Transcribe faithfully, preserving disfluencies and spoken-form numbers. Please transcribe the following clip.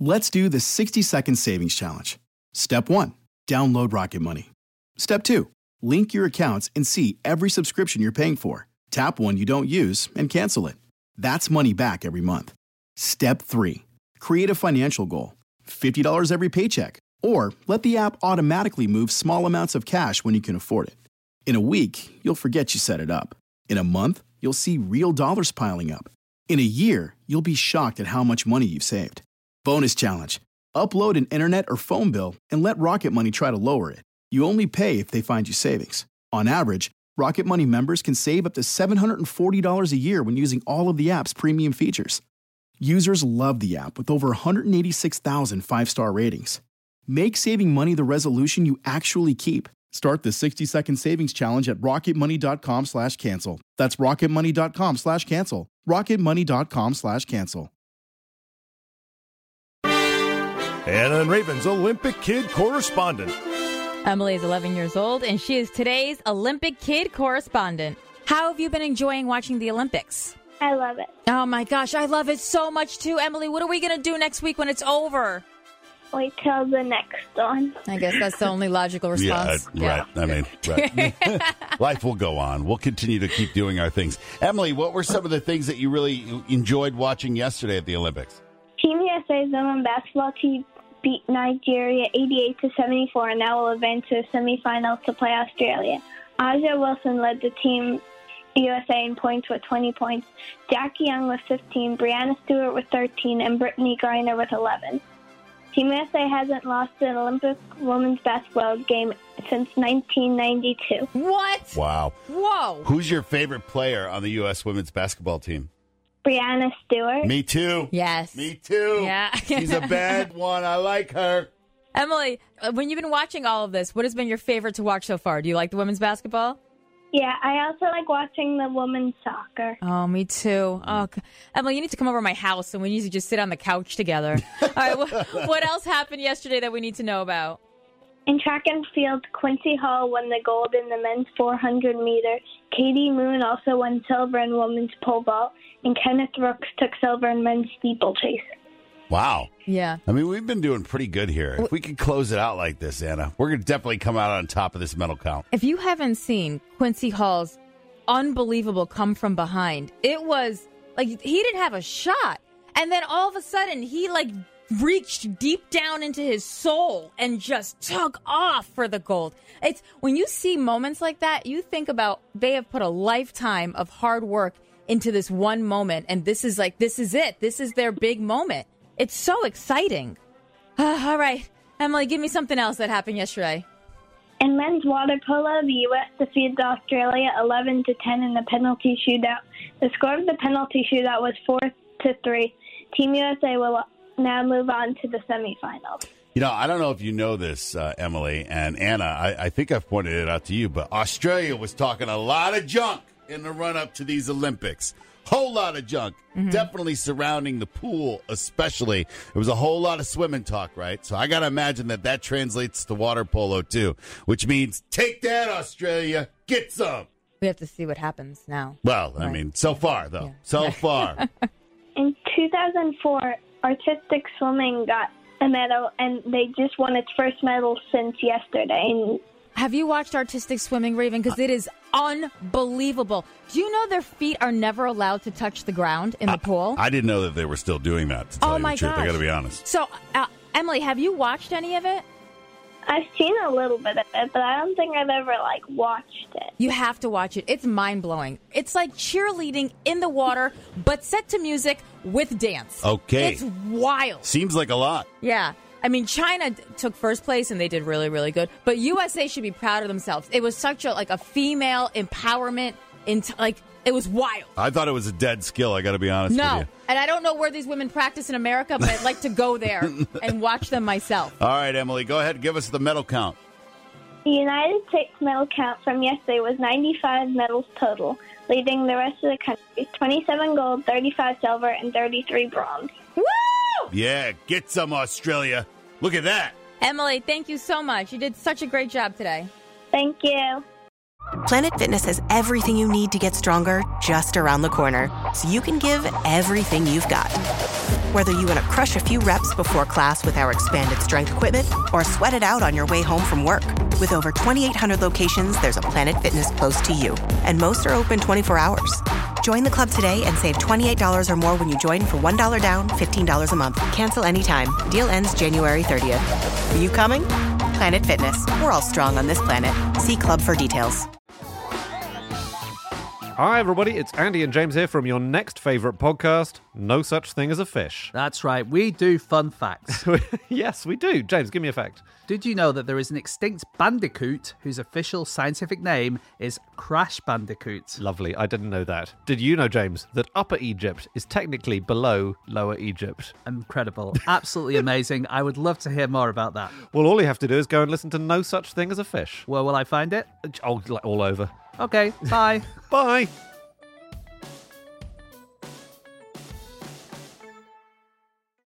Let's do the sixty second savings challenge. Step one, download Rocket Money. Step two, link your accounts and see every subscription you're paying for. Tap one you don't use and cancel it. That's money back every month. Step three, create a financial goal. fifty dollars every paycheck. Or let the app automatically move small amounts of cash when you can afford it. In a week, you'll forget you set it up. In a month, you'll see real dollars piling up. In a year, you'll be shocked at how much money you've saved. Bonus challenge. Upload an internet or phone bill and let Rocket Money try to lower it. You only pay if they find you savings. On average, Rocket Money members can save up to seven hundred forty dollars a year when using all of the app's premium features. Users love the app with over one hundred eighty-six thousand five-star ratings. Make saving money the resolution you actually keep. Start the sixty second savings challenge at rocketmoney.com slash cancel. That's rocketmoney.com slash cancel. rocketmoney.com slash cancel. Anna and Raven's Olympic Kid correspondent. Emily is eleven years old, and she is today's Olympic Kid correspondent. How have you been enjoying watching the Olympics? I love it. Oh, my gosh. I love it so much, too. Emily, what are we going to do next week when it's over? Wait till the next one. I guess that's the only logical response. Yeah, yeah. Right. I mean, right. Life will go on. We'll continue to keep doing our things. Emily, what were some of the things that you really enjoyed watching yesterday at the Olympics? Team U S A's women's basketball team beat Nigeria eighty-eight to seventy-four and now will advance to the semifinals to play Australia. Aja Wilson led the team U S A in points with twenty points. Jackie Young with fifteen, Brianna Stewart with thirteen, and Brittany Griner with eleven. Team U S A hasn't lost an Olympic women's basketball game since nineteen ninety-two. What? Wow. Whoa. Who's your favorite player on the U S women's basketball team? Brianna Stewart. Me too. Yes. Me too. Yeah. She's a bad one. I like her. Emily, when you've been watching all of this, what has been your favorite to watch so far? Do you like the women's basketball? Yeah, I also like watching the women's soccer. Oh, me too. Oh, Emily, you need to come over to my house and we need to just sit on the couch together. All right, what, what else happened yesterday that we need to know about? In track and field, Quincy Hall won the gold in the men's four hundred meter. Katie Moon also won silver in women's pole vault, and Kenneth Rooks took silver in men's steeplechase. Wow. Yeah. I mean, we've been doing pretty good here. If we could close it out like this, Anna, we're going to definitely come out on top of this medal count. If you haven't seen Quincy Hall's unbelievable come from behind, it was like he didn't have a shot. And then all of a sudden, he like reached deep down into his soul and just took off for the gold. It's when you see moments like that, you think about they have put a lifetime of hard work into this one moment. And this is like, this is it. This is their big moment. It's so exciting. Uh, all right. Emily, give me something else that happened yesterday. In men's water polo, the U S defeated Australia eleven to ten in the penalty shootout. The score of the penalty shootout was four to three. Team U S A will now move on to the semifinals. You know, I don't know if you know this, uh, Emily and Anna. I, I think I've pointed it out to you, but Australia was talking a lot of junk in the run-up to these Olympics. Whole lot of junk, mm-hmm. Definitely surrounding the pool especially. There was a whole lot of swimming talk, right? So I got to imagine that that translates to water polo too, which means take that, Australia, get some. We have to see what happens now. Well, I right. mean, so far, though. Yeah. So far. In two thousand four, artistic swimming got a medal, and they just won its first medal since yesterday. Have you watched artistic swimming, Raven? Because it is unbelievable. Do you know their feet are never allowed to touch the ground in the I, pool? I didn't know that they were still doing that, to tell oh you my the truth. gosh. I got to be honest. So, uh, Emily, have you watched any of it? I've seen a little bit of it, but I don't think I've ever, like, watched it. You have to watch it. It's mind-blowing. It's like cheerleading in the water, but set to music with dance. Okay. It's wild. Seems like a lot. Yeah. I mean, China d- took first place, and they did really, really good. But U S A should be proud of themselves. It was such a, like, a female empowerment, in t- like, it was wild. I thought it was a dead skill, I got to be honest no. with you. And I don't know where these women practice in America, but I'd like to go there and watch them myself. All right, Emily, go ahead and give us the medal count. The United States medal count from yesterday was ninety-five medals total, leading the rest of the country twenty-seven gold, thirty-five silver, and thirty-three bronze. Woo! Yeah, get some, Australia. Look at that. Emily, thank you so much. You did such a great job today. Thank you. Planet Fitness has everything you need to get stronger just around the corner, so you can give everything you've got. Whether you want to crush a few reps before class with our expanded strength equipment or sweat it out on your way home from work. With over twenty-eight hundred locations, there's a Planet Fitness close to you. And most are open twenty-four hours. Join the club today and save twenty-eight dollars or more when you join for one dollar down, fifteen dollars a month. Cancel anytime. Deal ends January thirtieth. Are you coming? Planet Fitness. We're all strong on this planet. See club for details. Hi everybody, it's Andy and James here from your next favourite podcast, No Such Thing as a Fish. That's right, we do fun facts. Yes, we do. James, give me a fact. Did you know that there is an extinct bandicoot whose official scientific name is Crash Bandicoot? Lovely, I didn't know that. Did you know, James, that Upper Egypt is technically below Lower Egypt? Incredible. Absolutely amazing. I would love to hear more about that. Well, all you have to do is go and listen to No Such Thing as a Fish. Where will I find it? Oh, like all over. Okay, bye. Bye.